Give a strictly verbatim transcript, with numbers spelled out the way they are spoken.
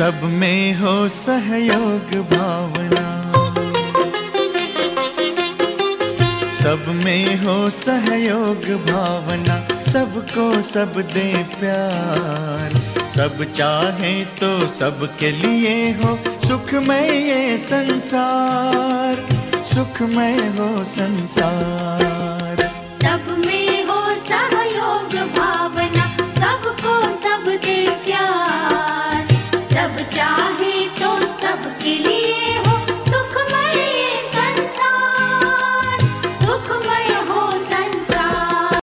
सब में हो सहयोग भावना, सब में हो सहयोग भावना, सबको सब दे प्यार। सब चाहे तो सबके लिए हो सुखमय ये संसार, सुखमय हो संसार। सब में हो सहयोग भावना, सबको सब दे प्यार।